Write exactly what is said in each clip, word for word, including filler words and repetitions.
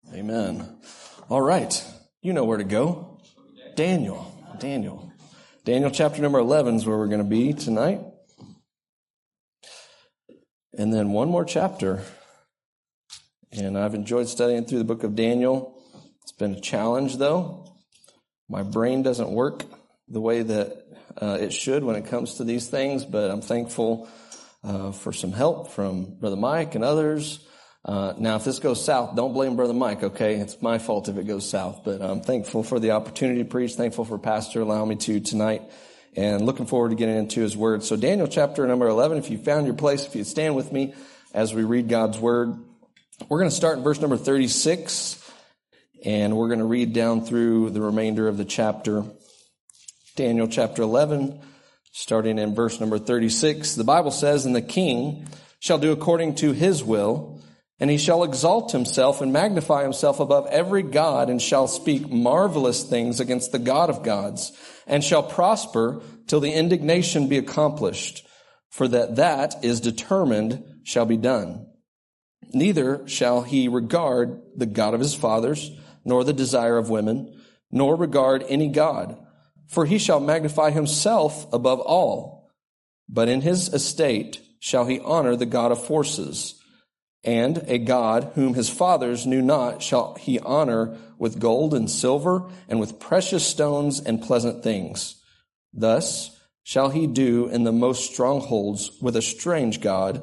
Amen. All right. You know where to go. Daniel. Daniel. Daniel chapter number eleven is where we're going to be tonight. And then one more chapter. And I've enjoyed studying through the book of Daniel. It's been a challenge, though. My brain doesn't work the way that uh, it should when it comes to these things, but I'm thankful uh, for some help from Brother Mike and others. Uh, now, if this goes south, don't blame Brother Mike, okay? It's my fault if it goes south, but I'm thankful for the opportunity to preach, thankful for Pastor allowing me to tonight, and looking forward to getting into his word. So Daniel chapter number eleven, if you found your place, if you stand with me as we read God's word. We're going to start in verse number thirty-six, and we're going to read down through the remainder of the chapter. Daniel chapter eleven, starting in verse number thirty-six. The Bible says, "And the king shall do according to his will, and he shall exalt himself and magnify himself above every god, and shall speak marvelous things against the God of gods, and shall prosper till the indignation be accomplished, for that that is determined shall be done. Neither shall he regard the God of his fathers, nor the desire of women, nor regard any god, for he shall magnify himself above all. But in his estate shall he honor the God of forces. And a God whom his fathers knew not shall he honor with gold and silver and with precious stones and pleasant things. Thus shall he do in the most strongholds with a strange God,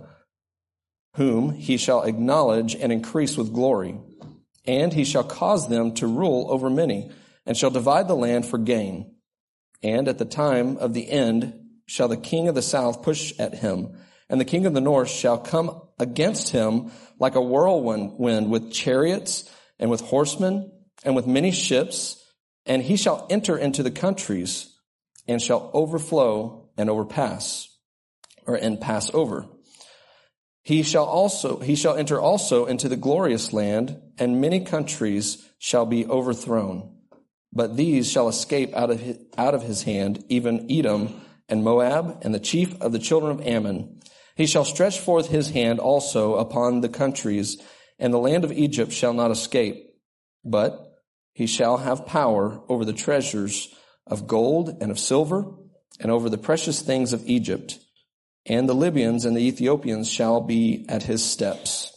whom he shall acknowledge and increase with glory. And he shall cause them to rule over many, and shall divide the land for gain. And at the time of the end shall the king of the south push at him, and the king of the north shall come against him like a whirlwind wind with chariots and with horsemen and with many ships. And he shall enter into the countries and shall overflow and overpass, or and pass over. He shall also, he shall enter also into the glorious land, and many countries shall be overthrown. But these shall escape out of his, out of his hand, even Edom and Moab and the chief of the children of Ammon. He shall stretch forth his hand also upon the countries, and the land of Egypt shall not escape. But he shall have power over the treasures of gold and of silver, and over the precious things of Egypt. And the Libyans and the Ethiopians shall be at his steps.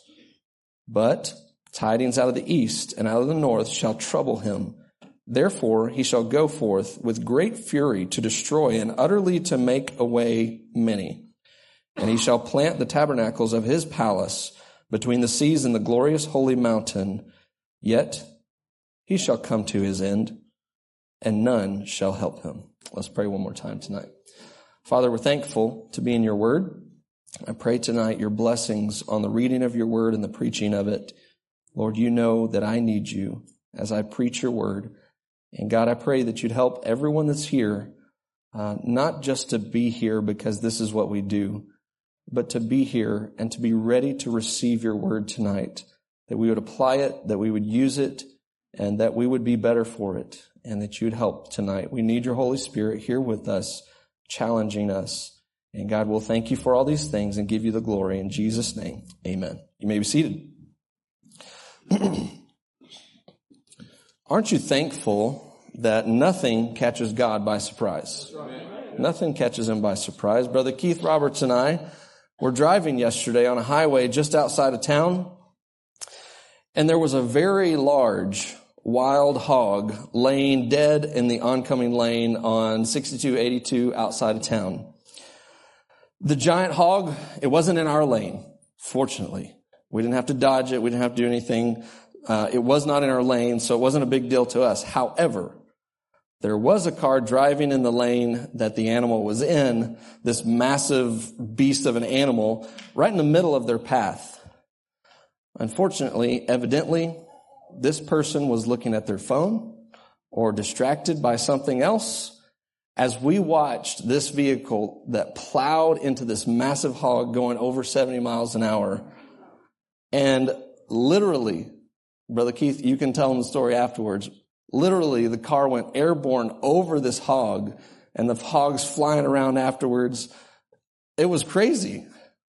But tidings out of the east and out of the north shall trouble him. Therefore he shall go forth with great fury to destroy and utterly to make away many. And he shall plant the tabernacles of his palace between the seas and the glorious holy mountain. Yet he shall come to his end, and none shall help him." Let's pray one more time tonight. Father, we're thankful to be in your word. I pray tonight your blessings on the reading of your word and the preaching of it. Lord, you know that I need you as I preach your word. And God, I pray that you'd help everyone that's here, uh, not just to be here because this is what we do, but to be here and to be ready to receive your word tonight, that we would apply it, that we would use it, and that we would be better for it, and that you'd help tonight. We need your Holy Spirit here with us, challenging us. And God, we'll thank you for all these things and give you the glory. In Jesus' name, amen. You may be seated. Aren't you thankful that nothing catches God by surprise? Right. Nothing catches him by surprise. Brother Keith Roberts and I were driving yesterday on a highway just outside of town, and there was a very large wild hog laying dead in the oncoming lane on sixty-two eighty-two outside of town. The giant hog, it wasn't in our lane, fortunately. We didn't have to dodge it. We didn't have to do anything. Uh, it was not in our lane, so it wasn't a big deal to us. However, there was a car driving in the lane that the animal was in, this massive beast of an animal, right in the middle of their path. Unfortunately, evidently, this person was looking at their phone or distracted by something else as we watched this vehicle that plowed into this massive hog going over seventy miles an hour. And literally, Brother Keith, you can tell them the story afterwards. Literally, the car went airborne over this hog, and the hog's flying around afterwards. It was crazy.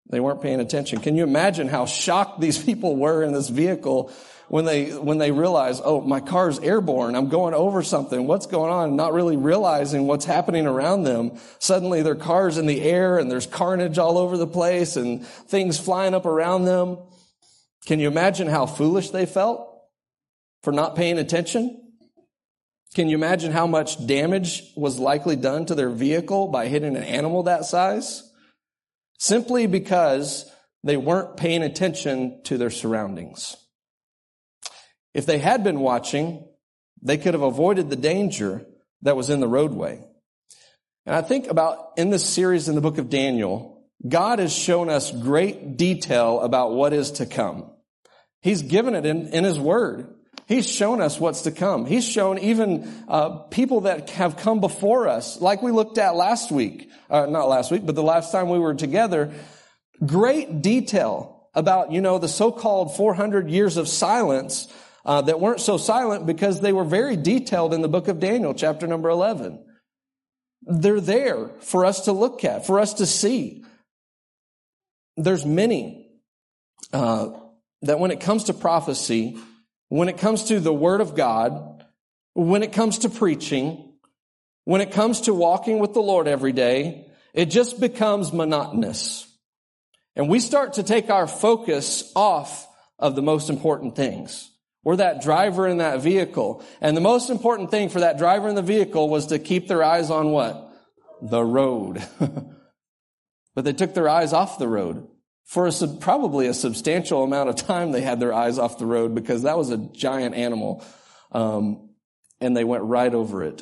They weren't paying attention. Can you imagine how shocked these people were in this vehicle when they when they realized, oh, my car's airborne, I'm going over something, what's going on? Not really realizing what's happening around them. Suddenly their car's in the air and there's carnage all over the place and things flying up around them. Can you imagine how foolish they felt for not paying attention? Can you imagine how much damage was likely done to their vehicle by hitting an animal that size? Simply because they weren't paying attention to their surroundings. If they had been watching, they could have avoided the danger that was in the roadway. And I think about in this series in the book of Daniel, God has shown us great detail about what is to come. He's given it in, in His Word. He's shown us what's to come. He's shown even uh, people that have come before us, like we looked at last week, uh, not last week, but the last time we were together, great detail about, you know, the so-called four hundred years of silence uh, that weren't so silent because they were very detailed in the book of Daniel, chapter number eleven. They're there for us to look at, for us to see. There's many uh, that when it comes to prophecy, when it comes to the Word of God, when it comes to preaching, when it comes to walking with the Lord every day, it just becomes monotonous. And we start to take our focus off of the most important things. We're that driver in that vehicle. And the most important thing for that driver in the vehicle was to keep their eyes on what? The road. But they took their eyes off the road. For a, probably a substantial amount of time, they had their eyes off the road because that was a giant animal, um, and they went right over it.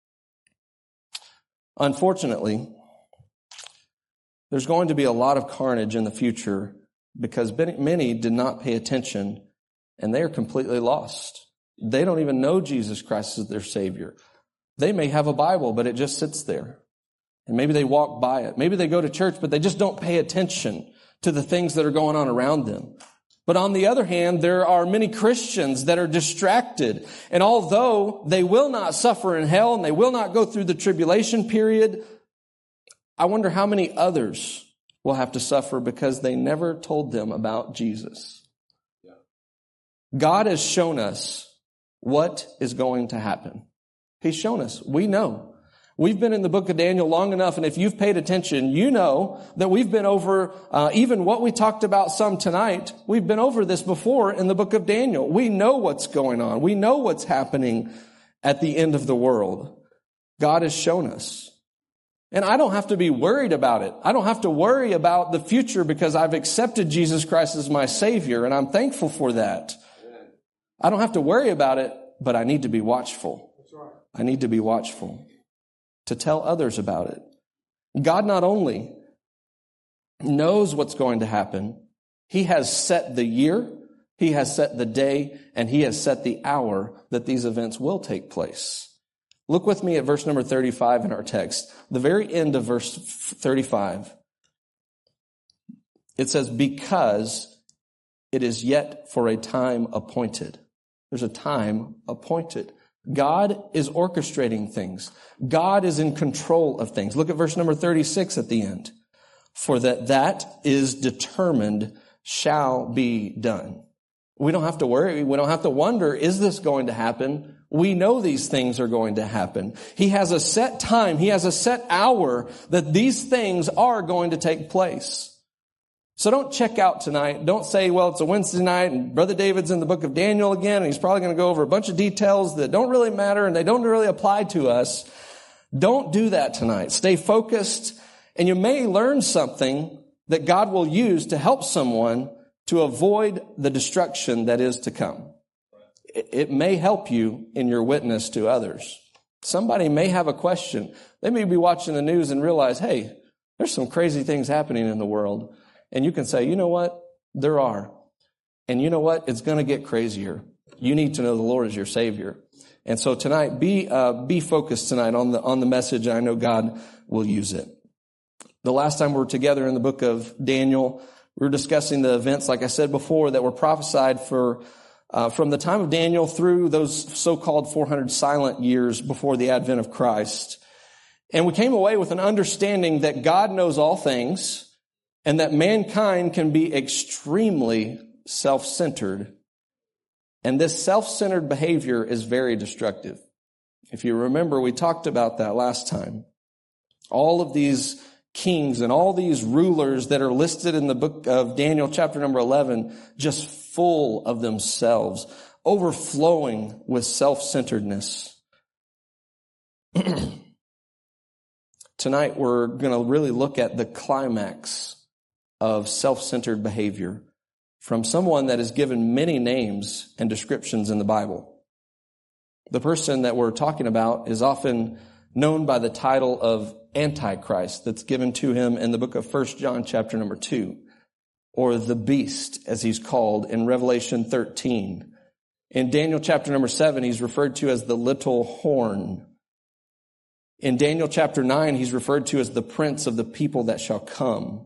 Unfortunately, there's going to be a lot of carnage in the future because many did not pay attention, and they are completely lost. They don't even know Jesus Christ as their Savior. They may have a Bible, but it just sits there, and maybe they walk by it. Maybe they go to church, but they just don't pay attention to the things that are going on around them. But on the other hand, there are many Christians that are distracted. And although they will not suffer in hell and they will not go through the tribulation period, I wonder how many others will have to suffer because they never told them about Jesus. God has shown us what is going to happen. He's shown us. We know. We've been in the book of Daniel long enough, and if you've paid attention, you know that we've been over uh, even what we talked about some tonight. We've been over this before in the book of Daniel. We know what's going on. We know what's happening at the end of the world. God has shown us. And I don't have to be worried about it. I don't have to worry about the future because I've accepted Jesus Christ as my Savior, and I'm thankful for that. I don't have to worry about it, but I need to be watchful. I need to be watchful to tell others about it. God not only knows what's going to happen, He has set the year, He has set the day, and He has set the hour that these events will take place. Look with me at verse number thirty-five in our text. The very end of verse thirty-five. It says, because it is yet for a time appointed. There's a time appointed. God is orchestrating things. God is in control of things. Look at verse number thirty-six at the end. For that that is determined shall be done. We don't have to worry. We don't have to wonder, is this going to happen? We know these things are going to happen. He has a set time. He has a set hour that these things are going to take place. So don't check out tonight. Don't say, well, it's a Wednesday night and Brother David's in the book of Daniel again and he's probably going to go over a bunch of details that don't really matter and they don't really apply to us. Don't do that tonight. Stay focused, and you may learn something that God will use to help someone to avoid the destruction that is to come. It may help you in your witness to others. Somebody may have a question. They may be watching the news and realize, hey, there's some crazy things happening in the world. And you can say, you know what? There are. And you know what? It's going to get crazier. You need to know the Lord is your Savior. And so tonight, be uh, be focused tonight on the on the message. I know God will use it. The last time we were together in the book of Daniel, we were discussing the events, like I said before, that were prophesied for uh, from the time of Daniel through those so-called four hundred silent years before the advent of Christ. And we came away with an understanding that God knows all things. and that mankind can be extremely self-centered. And this self-centered behavior is very destructive. If you remember, we talked about that last time. All of these kings and all these rulers that are listed in the book of Daniel chapter number eleven, just full of themselves, overflowing with self-centeredness. Tonight we're going to really look at the climax of self-centered behavior from someone that is given many names and descriptions in the Bible. The person that we're talking about is often known by the title of Antichrist that's given to him in the book of First John chapter number two, or the beast as he's called in Revelation thirteen. In Daniel chapter number seven, he's referred to as the little horn. In Daniel chapter nine, he's referred to as the prince of the people that shall come.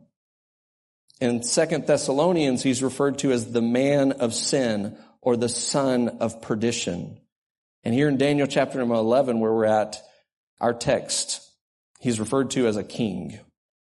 In Second Thessalonians, he's referred to as the man of sin or the son of perdition. And here in Daniel chapter number eleven, where we're at, our text, he's referred to as a king.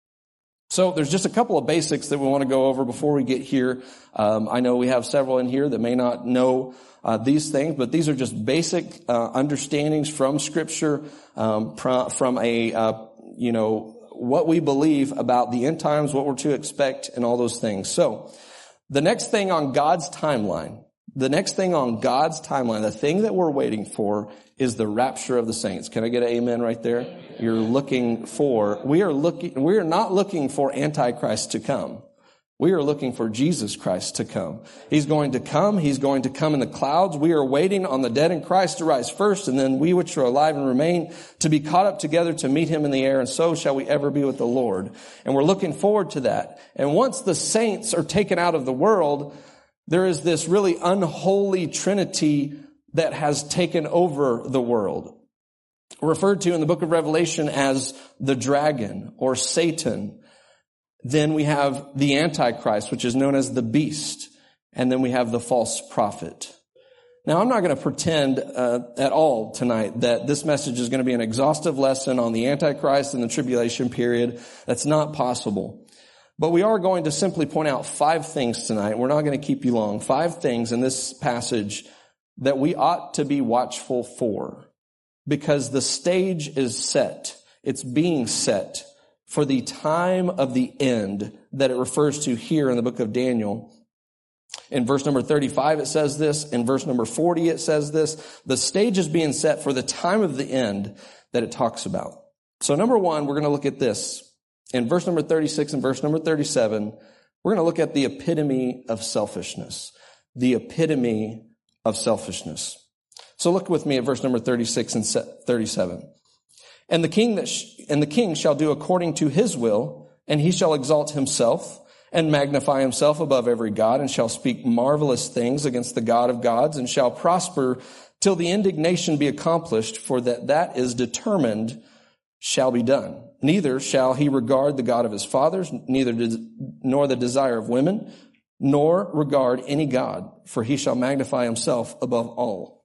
So there's just a couple of basics that we want to go over before we get here. Um, I know we have several in here that may not know uh, these things, but these are just basic uh, understandings from Scripture, um, pr- from a, uh, you know, what we believe about the end times, what we're to expect, and all those things. So the next thing on God's timeline, the next thing on God's timeline, the thing that we're waiting for is the rapture of the saints. Can I get an amen right there? You're looking for, we are looking, we are not looking for Antichrist to come. We are looking for Jesus Christ to come. He's going to come. He's going to come in the clouds. We are waiting on the dead in Christ to rise first, and then we which are alive and remain to be caught up together to meet him in the air, and so shall we ever be with the Lord. And we're looking forward to that. And once the saints are taken out of the world, there is this really unholy trinity that has taken over the world, referred to in the book of Revelation as the dragon or Satan. Then we have the Antichrist, which is known as the beast. And then we have the false prophet. Now, I'm not going to pretend uh, at all tonight that this message is going to be an exhaustive lesson on the Antichrist and the tribulation period. That's not possible. But we are going to simply point out five things tonight. We're not going to keep you long. Five things in this passage that we ought to be watchful for, because the stage is set. It's being set for the time of the end that it refers to here in the book of Daniel. In verse number thirty-five, it says this. In verse number forty, it says this. The stage is being set for the time of the end that it talks about. So number one, we're going to look at this. In verse number thirty-six and verse number thirty-seven, we're going to look at the epitome of selfishness. The epitome of selfishness. So look with me at verse number thirty-six and thirty-seven. And the king that sh- and the king shall do according to his will, and he shall exalt himself and magnify himself above every god, and shall speak marvelous things against the God of gods, and shall prosper till the indignation be accomplished, for that that is determined shall be done. Neither shall he regard the God of his fathers, neither did, nor the desire of women, nor regard any God, for he shall magnify himself above all.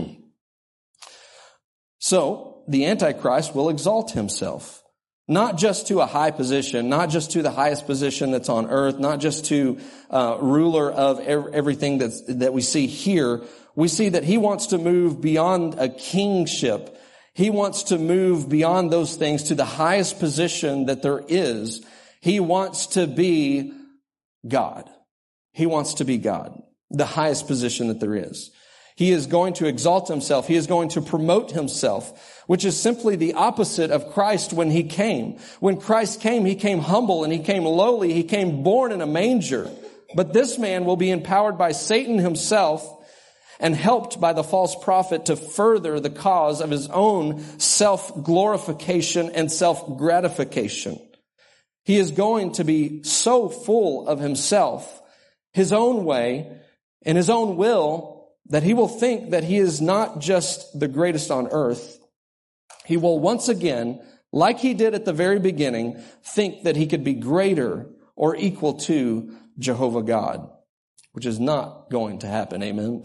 So, the Antichrist will exalt himself, not just to a high position, not just to the highest position that's on earth, not just to uh, ruler of everything that's, that we see here. We see that he wants to move beyond a kingship. He wants to move beyond those things to the highest position that there is. He wants to be God. He wants to be God, the highest position that there is. He is going to exalt himself. He is going to promote himself, which is simply the opposite of Christ when he came. When Christ came, he came humble and he came lowly. He came born in a manger. But this man will be empowered by Satan himself and helped by the false prophet to further the cause of his own self-glorification and self-gratification. He is going to be so full of himself, his own way, and his own will, that he will think that he is not just the greatest on earth. He will once again, like he did at the very beginning, think that he could be greater or equal to Jehovah God, which is not going to happen. Amen.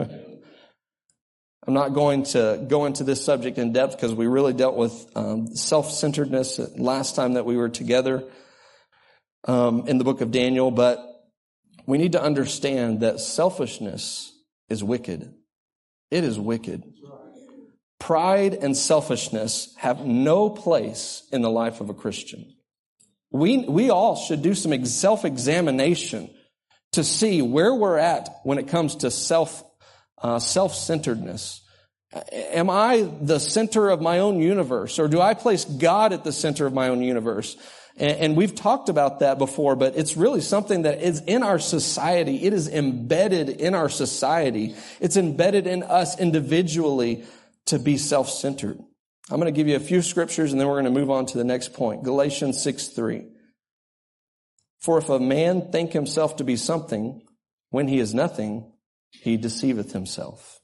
I'm not going to go into this subject in depth because we really dealt with um, self-centeredness last time that we were together. um, in the book of Daniel, but we need to understand that selfishness is wicked. It is wicked. Pride and selfishness have no place in the life of a Christian. We, we all should do some self-examination to see where we're at when it comes to self, uh, self-centeredness. Am I the center of my own universe, or do I place God at the center of my own universe? And, and we've talked about that before, but it's really something that is in our society. It is embedded in our society. It's embedded in us individually to be self-centered. I'm going to give you a few scriptures and then we're going to move on to the next point. Galatians six three. For if a man think himself to be something, when he is nothing, he deceiveth himself.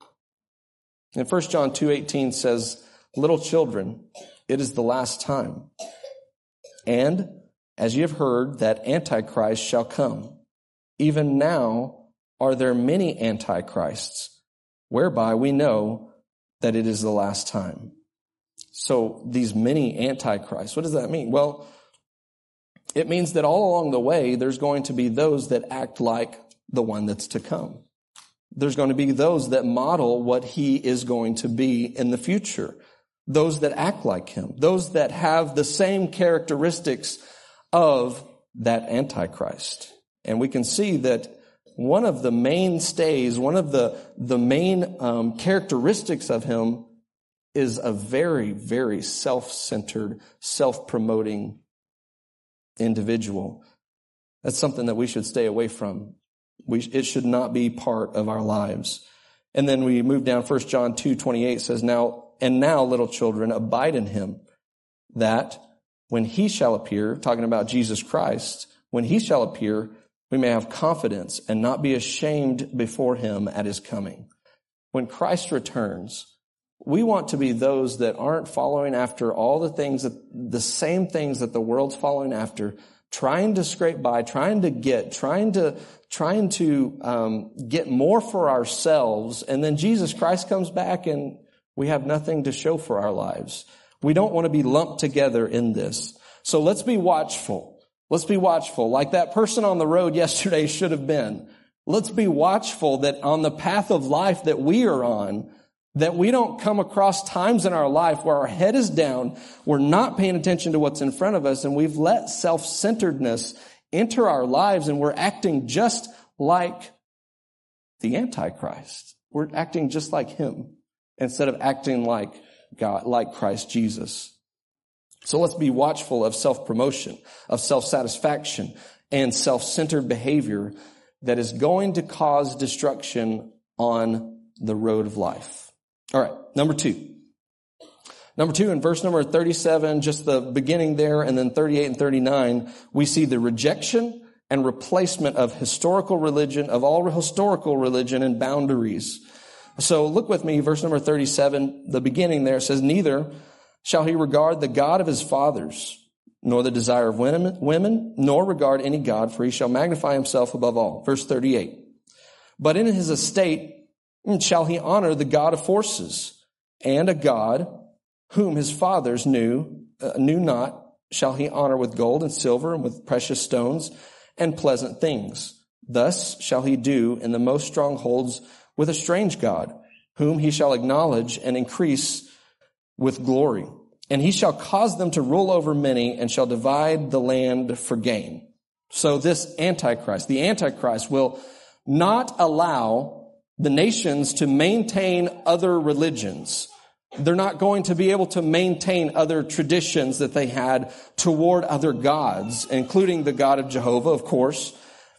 And First John two eighteen says, little children, it is the last time. And as ye have heard that Antichrist shall come, even now are there many antichrists, whereby we know that it is the last time. So these many antichrists, what does that mean? Well, it means that all along the way, there's going to be those that act like the one that's to come. There's going to be those that model what he is going to be in the future. Those that act like him. Those that have the same characteristics of that Antichrist. And we can see that one of the mainstays, one of the, the main um, characteristics of him is a very, very self-centered, self-promoting individual. That's something that we should stay away from. We, it should not be part of our lives. And then we move down, First John two twenty-eight says, Now, and now, little children, abide in him, that when he shall appear, talking about Jesus Christ, when he shall appear, we may have confidence and not be ashamed before him at his coming. When Christ returns, we want to be those that aren't following after all the things that, the same things that the world's following after, trying to scrape by, trying to get, trying to, trying to, um, get more for ourselves. And then Jesus Christ comes back and we have nothing to show for our lives. We don't want to be lumped together in this. So let's be watchful. Let's be watchful. Like that person on the road yesterday should have been. Let's be watchful that on the path of life that we are on, that we don't come across times in our life where our head is down, we're not paying attention to what's in front of us, and we've let self-centeredness enter our lives, and we're acting just like the Antichrist. We're acting just like him instead of acting like God, like Christ Jesus. So let's be watchful of self-promotion, of self-satisfaction, and self-centered behavior that is going to cause destruction on the road of life. All right, number two. Number two, in verse number thirty-seven, just the beginning there, and then thirty-eight and thirty-nine, we see the rejection and replacement of historical religion, of all historical religion and boundaries. So look with me, verse number thirty-seven, the beginning there says, Neither shall he regard the God of his fathers, nor the desire of women, women, nor regard any God, for he shall magnify himself above all. Verse thirty-eight. But in his estate shall he honor the God of forces, and a God whom his fathers knew, uh, knew not, shall he honor with gold and silver and with precious stones and pleasant things. Thus shall he do in the most strongholds with a strange God, whom he shall acknowledge and increase with glory. And he shall cause them to rule over many and shall divide the land for gain. So this Antichrist, the Antichrist will not allow the nations to maintain other religions. They're not going to be able to maintain other traditions that they had toward other gods, including the God of Jehovah, of course,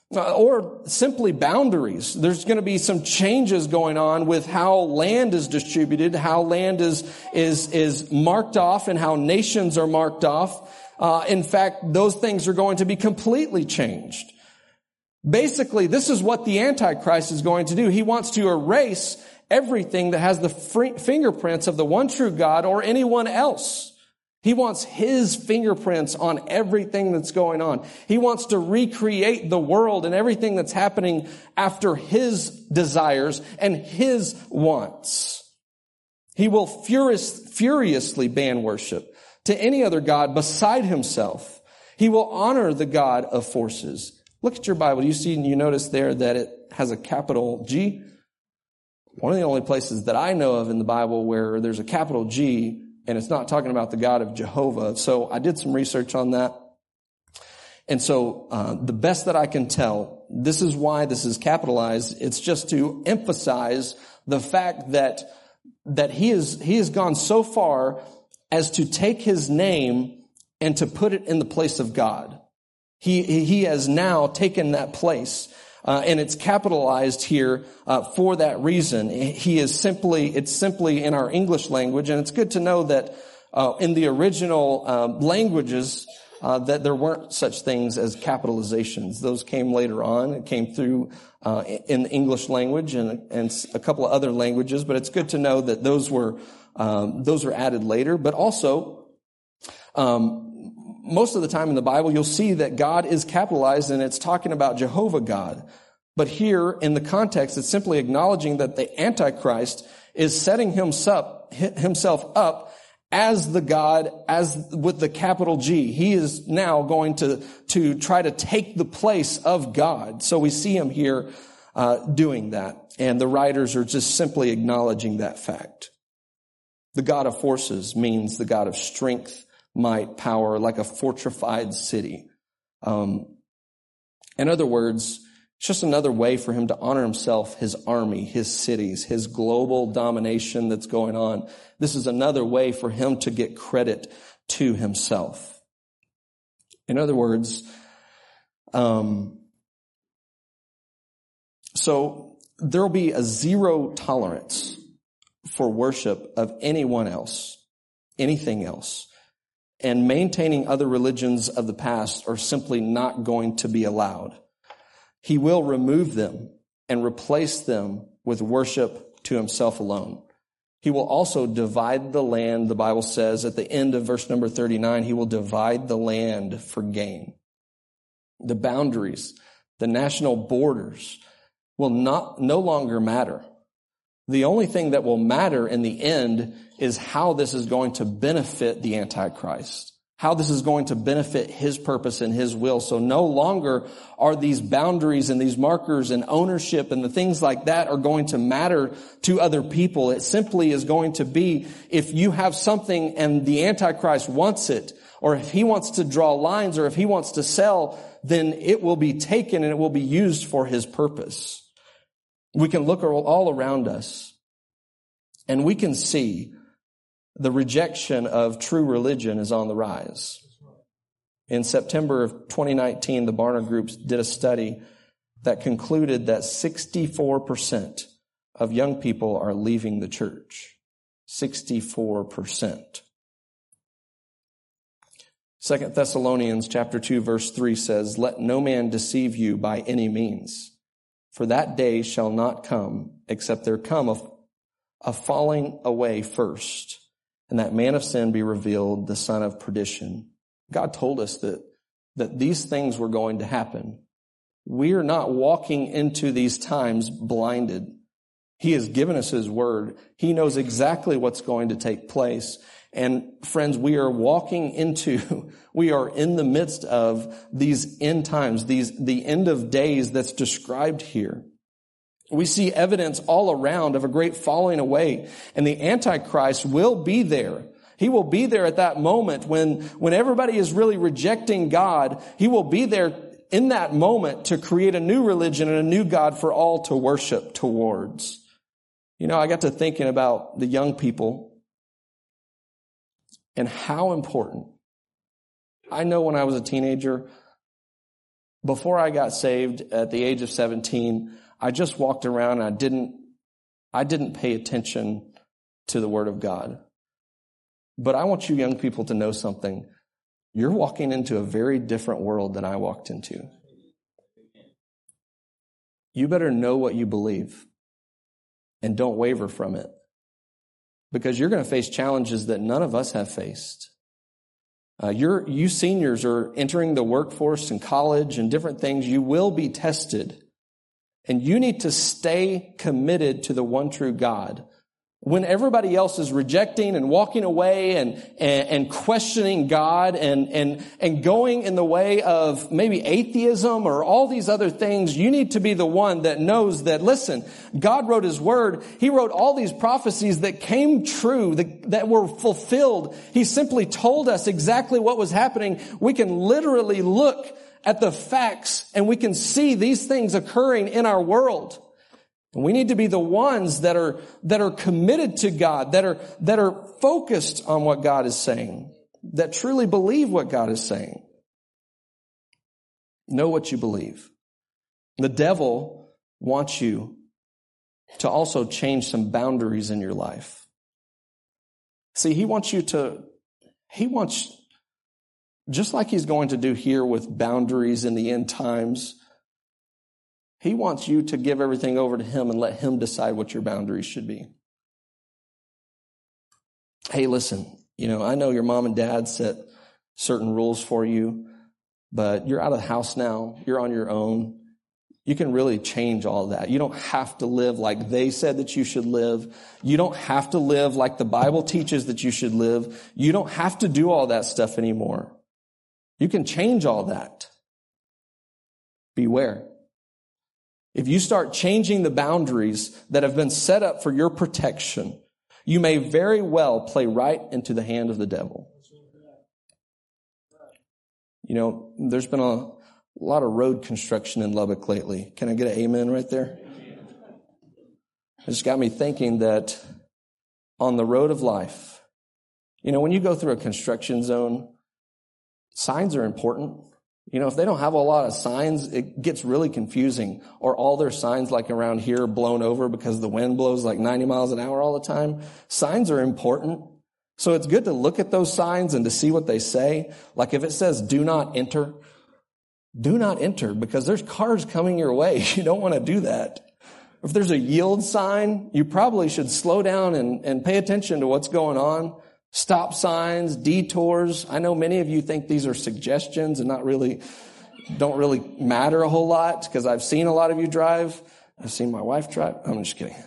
or simply boundaries. There's going to be some changes going on with how land is distributed, how land is, is, is marked off, and how nations are marked off. Uh, in fact, those things are going to be completely changed. Basically, this is what the Antichrist is going to do. He wants to erase everything that has the fingerprints of the one true God or anyone else. He wants his fingerprints on everything that's going on. He wants to recreate the world and everything that's happening after his desires and his wants. He will furious, furiously ban worship to any other god beside himself. He will honor the God of forces. Look at your Bible. You see, you notice there that it has a capital G. One of the only places that I know of in the Bible where there's a capital G and it's not talking about the God of Jehovah. So I did some research on that. And so uh, the best that I can tell, this is why this is capitalized. It's just to emphasize the fact that that he is he has gone so far as to take his name and to put it in the place of God. He he has now taken that place, uh, and it's capitalized here uh, for that reason. He is simply it's simply in our English language, and it's good to know that uh, in the original uh, languages. Uh, that there weren't such things as capitalizations. Those came later on. It came through uh, in the English language and, and a couple of other languages. But it's good to know that those were um, those were added later. But also, um, most of the time in the Bible, you'll see that God is capitalized, and it's talking about Jehovah God. But here, in the context, it's simply acknowledging that the Antichrist is setting himself himself up as the God, as with the capital G. He is now going to, to try to take the place of God. So we see him here, uh, doing that. And the writers are just simply acknowledging that fact. The God of forces means the God of strength, might, power, like a fortified city. Um, in other words, it's just another way for him to honor himself, his army, his cities, his global domination that's going on. This is another way for him to get credit to himself. In other words, um, so there will be a zero tolerance for worship of anyone else, anything else. And maintaining other religions of the past are simply not going to be allowed. He will remove them and replace them with worship to himself alone. He will also divide the land. The Bible says at the end of verse number thirty-nine, he will divide the land for gain. The boundaries, the national borders will not, no longer matter. The only thing that will matter in the end is how this is going to benefit the Antichrist. How this is going to benefit his purpose and his will. So no longer are these boundaries and these markers and ownership and the things like that are going to matter to other people. It simply is going to be if you have something and the Antichrist wants it, or if he wants to draw lines, or if he wants to sell, then it will be taken and it will be used for his purpose. We can look all around us and we can see the rejection of true religion is on the rise. In September of twenty nineteen, the Barna Group did a study that concluded that sixty-four percent of young people are leaving the church. sixty-four percent. Second Thessalonians chapter two verse three says, "Let no man deceive you by any means, for that day shall not come except there come a, a falling away first, and that man of sin be revealed, the son of perdition." God told us that, that these things were going to happen. We are not walking into these times blinded. He has given us his word. He knows exactly what's going to take place. And friends, we are walking into, we are in the midst of these end times, these, the end of days that's described here. We see evidence all around of a great falling away, and the Antichrist will be there. He will be there at that moment when, when everybody is really rejecting God. He will be there in that moment to create a new religion and a new God for all to worship towards. You know, I got to thinking about the young people and how important. I know when I was a teenager, before I got saved at the age of seventeen, I just walked around and I didn't, I didn't pay attention to the Word of God. But I want you young people to know something. You're walking into a very different world than I walked into. You better know what you believe and don't waver from it, because you're going to face challenges that none of us have faced. Uh, you're, you seniors are entering the workforce and college and different things. You will be tested. And you need to stay committed to the one true God. When everybody else is rejecting and walking away and, and, and questioning God and, and, and going in the way of maybe atheism or all these other things, you need to be the one that knows that, listen, God wrote His Word. He wrote all these prophecies that came true, that, that were fulfilled. He simply told us exactly what was happening. We can literally look at the facts and we can see these things occurring in our world. And we need to be the ones that are, that are committed to God, that are, that are focused on what God is saying, that truly believe what God is saying. Know what you believe. The devil wants you to also change some boundaries in your life. See, he wants you to, he wants, just like he's going to do here with boundaries in the end times, he wants you to give everything over to him and let him decide what your boundaries should be. Hey, listen, you know, I know your mom and dad set certain rules for you, but you're out of the house now. You're on your own. You can really change all that. You don't have to live like they said that you should live. You don't have to live like the Bible teaches that you should live. You don't have to do all that stuff anymore. You can change all that. Beware. If you start changing the boundaries that have been set up for your protection, you may very well play right into the hand of the devil. You know, there's been a lot of road construction in Lubbock lately. Can I get an amen right there? It just got me thinking that on the road of life, you know, when you go through a construction zone, signs are important. You know, if they don't have a lot of signs, it gets really confusing. Or all their signs like around here are blown over because the wind blows like ninety miles an hour all the time. Signs are important. So it's good to look at those signs and to see what they say. Like if it says do not enter, do not enter because there's cars coming your way. You don't want to do that. If there's a yield sign, you probably should slow down and, and pay attention to what's going on. Stop signs, detours. I know many of you think these are suggestions and not really, don't really matter a whole lot because I've seen a lot of you drive. I've seen my wife drive. I'm just kidding.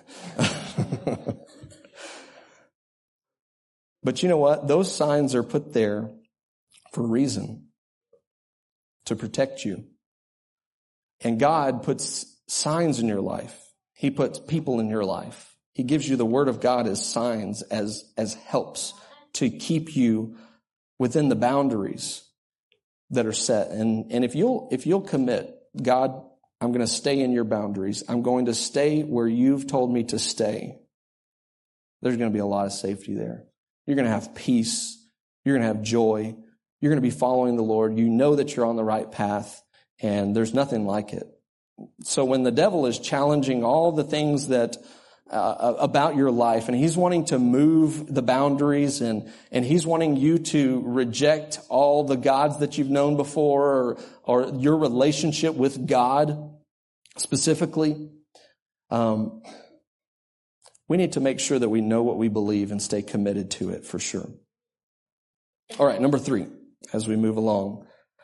But you know what? Those signs are put there for a reason, to protect you. And God puts signs in your life. He puts people in your life. He gives you the Word of God as signs, as, as helps to keep you within the boundaries that are set. And, and if you'll, if you'll commit, God, I'm going to stay in your boundaries. I'm going to stay where you've told me to stay. There's going to be a lot of safety there. You're going to have peace. You're going to have joy. You're going to be following the Lord. You know that you're on the right path, and there's nothing like it. So when the devil is challenging all the things that uh, about your life, and he's wanting to move the boundaries, and and he's wanting you to reject all the gods that you've known before, or, or your relationship with God specifically, um, we need to make sure that we know what we believe and stay committed to it for sure. All right, number three, as we move along.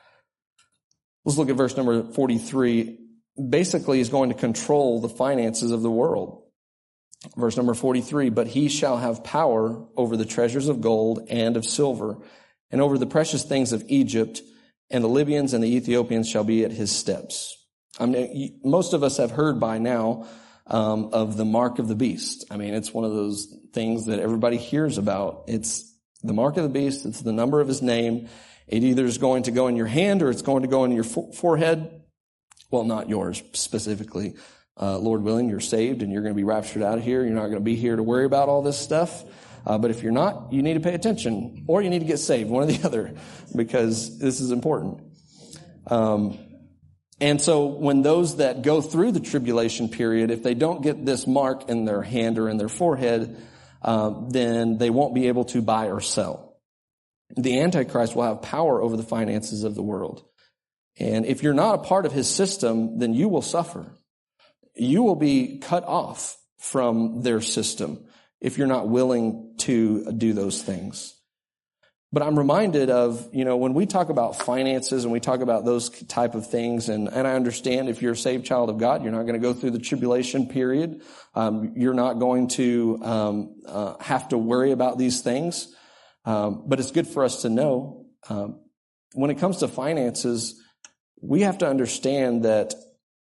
Let's look at verse number forty-three. Basically, he's going to control the finances of the world. Verse number forty-three, but he shall have power over the treasures of gold and of silver, and over the precious things of Egypt, and the Libyans and the Ethiopians shall be at his steps. I mean, most of us have heard by now um, of the mark of the beast. I mean, it's one of those things that everybody hears about. It's the mark of the beast. It's the number of his name. It either is going to go in your hand or it's going to go in your forehead. Well, not yours specifically. Uh, Lord willing, you're saved and you're going to be raptured out of here. You're not going to be here to worry about all this stuff. Uh, but if you're not, you need to pay attention, or you need to get saved, one or the other, because this is important. Um, and so when those that go through the tribulation period, if they don't get this mark in their hand or in their forehead, uh, then they won't be able to buy or sell. The Antichrist will have power over the finances of the world. And if you're not a part of his system, then you will suffer. You will be cut off from their system if you're not willing to do those things. But I'm reminded of, you know, when we talk about finances and we talk about those type of things, and, and I understand if you're a saved child of God, you're not going to go through the tribulation period. Um, you're not going to um, uh, have to worry about these things. Um, but it's good for us to know, um, when it comes to finances, we have to understand that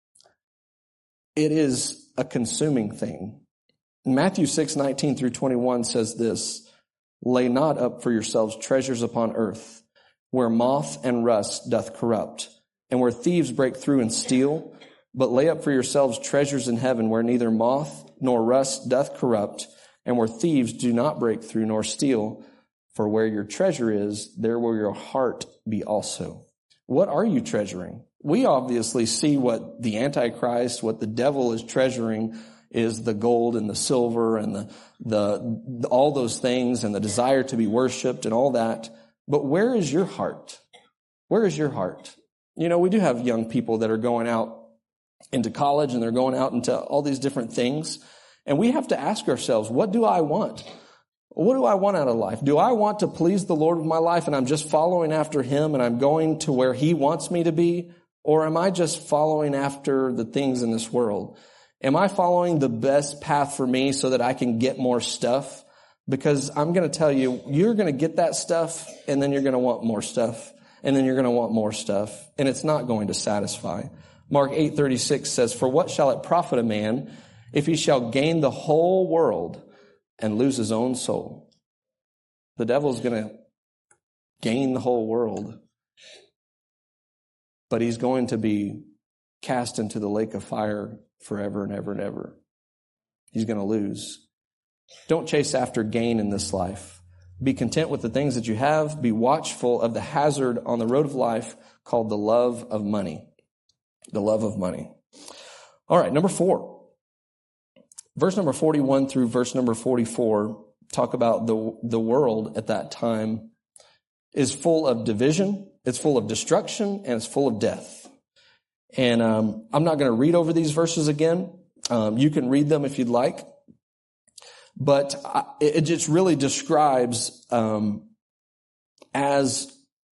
it is a consuming thing. Matthew six nineteen through twenty-one says this, "Lay not up for yourselves treasures upon earth, where moth and rust doth corrupt, and where thieves break through and steal. But lay up for yourselves treasures in heaven, where neither moth nor rust doth corrupt, and where thieves do not break through nor steal. For where your treasure is, there will your heart be also." What are you treasuring? We obviously see what the Antichrist, what the devil is treasuring, is the gold and the silver and the, the, all those things and the desire to be worshiped and all that. But where is your heart? Where is your heart? You know, we do have young people that are going out into college and they're going out into all these different things. And we have to ask ourselves, what do I want? What do I want out of life? Do I want to please the Lord with my life and I'm just following after Him and I'm going to where He wants me to be? Or am I just following after the things in this world? Am I following the best path for me so that I can get more stuff? Because I'm going to tell you, you're going to get that stuff and then you're going to want more stuff and then you're going to want more stuff and it's not going to satisfy. Mark eight thirty-six says, "For what shall it profit a man if he shall gain the whole world and lose his own soul?" The devil's going to gain the whole world, but he's going to be cast into the lake of fire forever and ever and ever. He's going to lose. Don't chase after gain in this life. Be content with the things that you have. Be watchful of the hazard on the road of life called the love of money. The love of money. All right, number four. Verse number forty-one through verse number forty-four talk about the, the world at that time is full of division, it's full of destruction, and it's full of death. And um, I'm not going to read over these verses again. Um, you can read them if you'd like. But I, it just really describes um, as,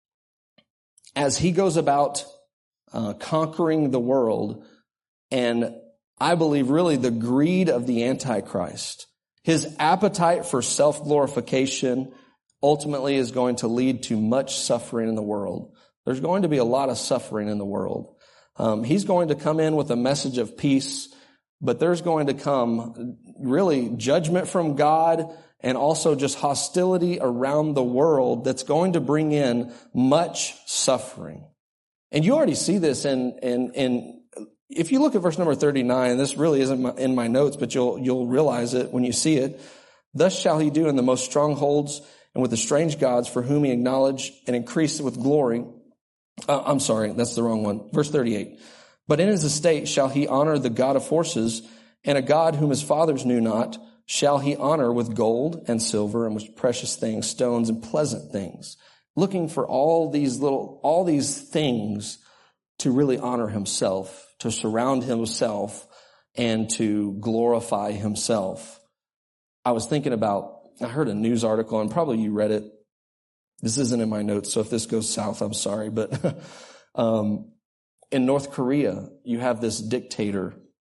as he goes about uh, conquering the world, and I believe really the greed of the Antichrist, his appetite for self-glorification ultimately is going to lead to much suffering in the world. There's going to be a lot of suffering in the world. Um, he's going to come in with a message of peace, but there's going to come really judgment from God and also just hostility around the world that's going to bring in much suffering. And you already see this in, in, in, if you look at verse number thirty-nine, this really isn't in my notes, but you'll, you'll realize it when you see it. "Thus shall he do in the most strongholds and with the strange gods for whom he acknowledge and increase with glory." Uh, I'm sorry, that's the wrong one. Verse thirty-eight. "But in his estate shall he honor the God of forces, and a God whom his fathers knew not shall he honor with gold and silver and with precious things, stones and pleasant things." Looking for all these little, all these things to really honor himself, to surround himself, and to glorify himself. I was thinking about, I heard a news article, and probably you read it. This isn't in my notes, so if this goes south, I'm sorry. But um, in North Korea, you have this dictator,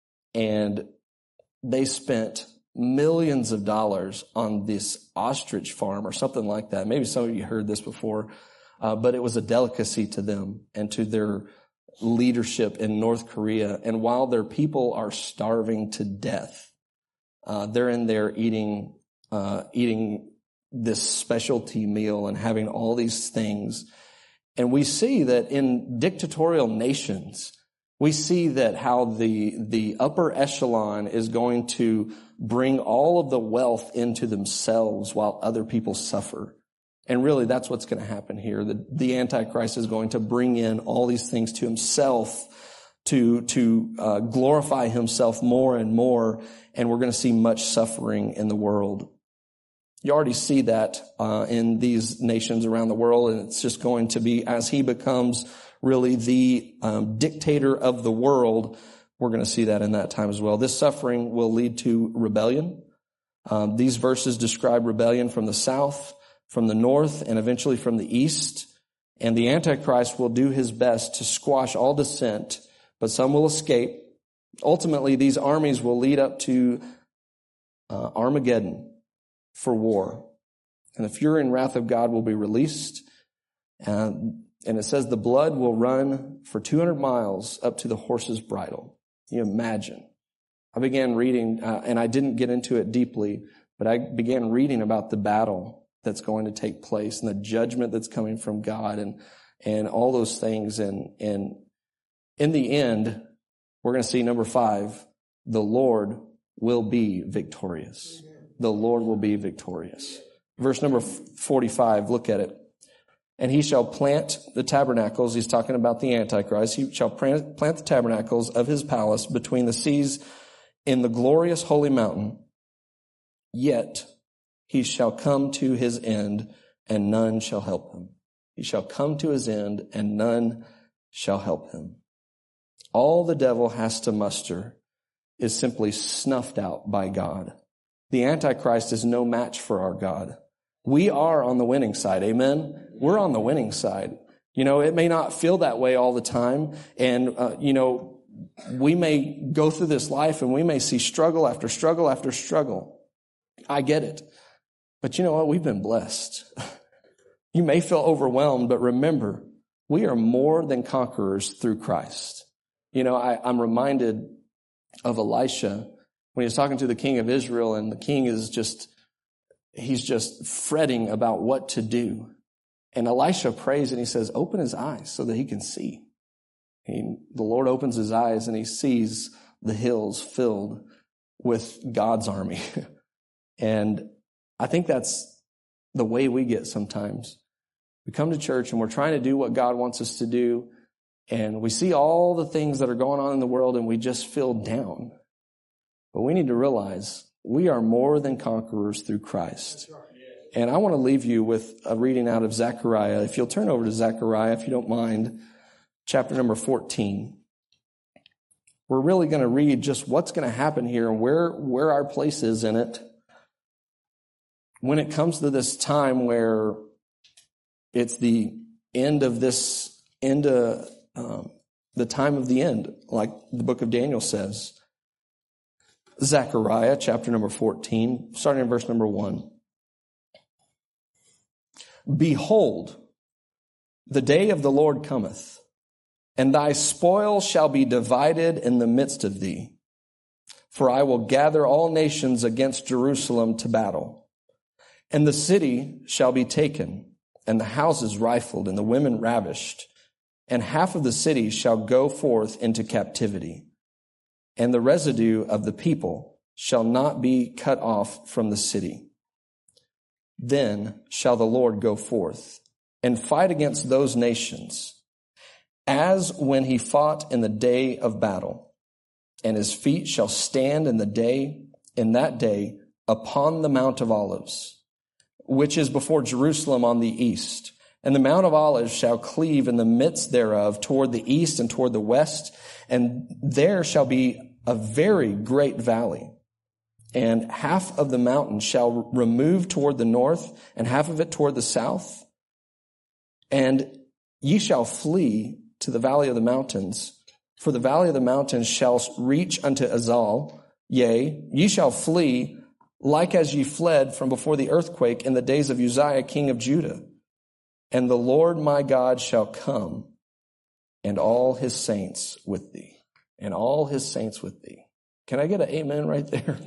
and they spent millions of dollars on this ostrich farm or something like that. Maybe some of you heard this before, uh, but it was a delicacy to them and to their leadership in North Korea. And while their people are starving to death, uh, they're in there eating, uh, eating this specialty meal and having all these things. And we see that in dictatorial nations, we see that how the, the upper echelon is going to bring all of the wealth into themselves while other people suffer. And really, that's what's going to happen here. The, the Antichrist is going to bring in all these things to himself to, to uh, glorify himself more and more. And we're going to see much suffering in the world. You already see that uh, in these nations around the world. And it's just going to be, as he becomes really the um, dictator of the world, we're going to see that in that time as well. This suffering will lead to rebellion. Um, these verses describe rebellion from the south. from the north, and eventually from the east. And the Antichrist will do his best to squash all dissent, but some will escape. Ultimately, these armies will lead up to uh, Armageddon for war. And the fury and wrath of God will be released. And, and it says the blood will run for two hundred miles up to the horse's bridle. Can you imagine? I began reading, uh, and I didn't get into it deeply, but I began reading about the battle that's going to take place and the judgment that's coming from God and, and all those things. And, and in the end, we're going to see number five, the Lord will be victorious. The Lord will be victorious. Verse number forty-five, look at it. And he shall plant the tabernacles. He's talking about the Antichrist. He shall plant the tabernacles of his palace between the seas in the glorious holy mountain. Yet he shall come to his end, and none shall help him. He shall come to his end, and none shall help him. All the devil has to muster is simply snuffed out by God. The Antichrist is no match for our God. We are on the winning side. Amen? We're on the winning side. You know, it may not feel that way all the time. And, uh, you know, we may go through this life and we may see struggle after struggle after struggle. I get it. But you know what? We've been blessed. You may feel overwhelmed, but remember, we are more than conquerors through Christ. You know, I, I'm reminded of Elisha when he was talking to the king of Israel, and the king is just, he's just fretting about what to do. And Elisha prays and he says, open his eyes so that he can see. He, the Lord opens his eyes and he sees the hills filled with God's army. And I think that's the way we get sometimes. We come to church and we're trying to do what God wants us to do. And we see all the things that are going on in the world and we just feel down. But we need to realize we are more than conquerors through Christ. And I want to leave you with a reading out of Zechariah. If you'll turn over to Zechariah, if you don't mind, chapter number fourteen. We're really going to read just what's going to happen here and where, where our place is in it. When it comes to this time where it's the end of this, end of, um, the time of the end, like the book of Daniel says. Zechariah, chapter number fourteen, starting in verse number one. Behold, the day of the Lord cometh, and thy spoil shall be divided in the midst of thee. For I will gather all nations against Jerusalem to battle. And the city shall be taken, and the houses rifled, and the women ravished. And half of the city shall go forth into captivity. And the residue of the people shall not be cut off from the city. Then shall the Lord go forth and fight against those nations, as when he fought in the day of battle. And his feet shall stand in the day, in that day, upon the Mount of Olives, which is before Jerusalem on the east. And the Mount of Olives shall cleave in the midst thereof toward the east and toward the west. And there shall be a very great valley. And half of the mountain shall remove toward the north, and half of it toward the south. And ye shall flee to the valley of the mountains, for the valley of the mountains shall reach unto Azal. Yea, ye shall flee like as ye fled from before the earthquake in the days of Uzziah, king of Judah. And the Lord my God shall come, and all his saints with thee. And all his saints with thee. Can I get an amen right there?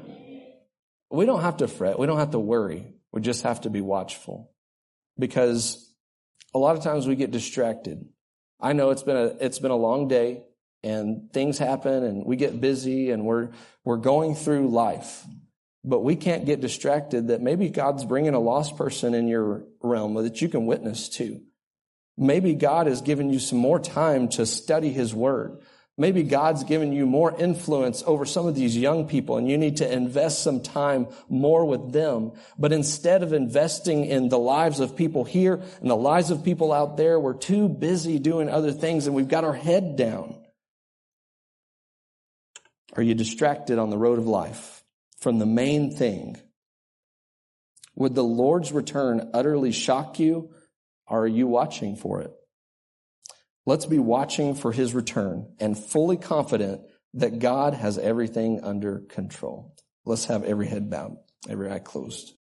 We don't have to fret. We don't have to worry. We just have to be watchful. Because a lot of times we get distracted. I know it's been a, it's been a long day, and things happen, and we get busy, and we're, we're going through life. But we can't get distracted that maybe God's bringing a lost person in your realm that you can witness to. Maybe God has given you some more time to study his word. Maybe God's given you more influence over some of these young people, and you need to invest some time more with them. But instead of investing in the lives of people here and the lives of people out there, we're too busy doing other things, and we've got our head down. Are you distracted on the road of life from the main thing? Would the Lord's return utterly shock you? Or are you watching for it? Let's be watching for his return and fully confident that God has everything under control. Let's have every head bowed, every eye closed.